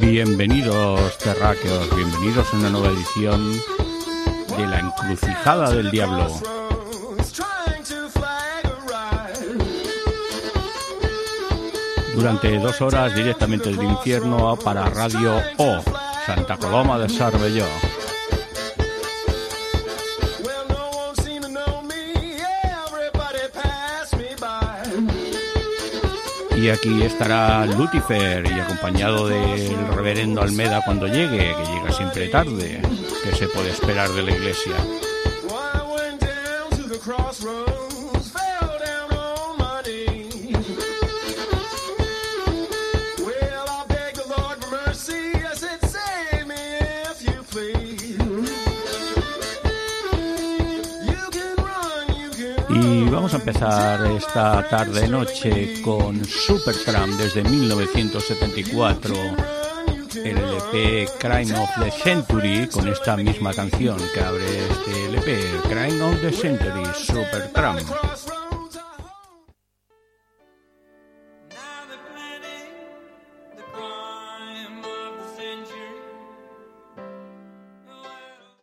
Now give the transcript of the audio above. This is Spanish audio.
Bienvenidos terráqueos, bienvenidos a una nueva edición de La Encrucijada del Diablo. Durante 2 horas directamente del infierno para Radio O, Santa Coloma de Cervelló. Y aquí estará Lucifer y acompañado del reverendo Almeda cuando llegue, que llega siempre tarde, que se puede esperar de la iglesia. Y vamos a empezar esta tarde-noche con Supertramp desde 1974, el LP Crime of the Century, con esta misma canción que abre este LP, Crime of the Century, Supertramp.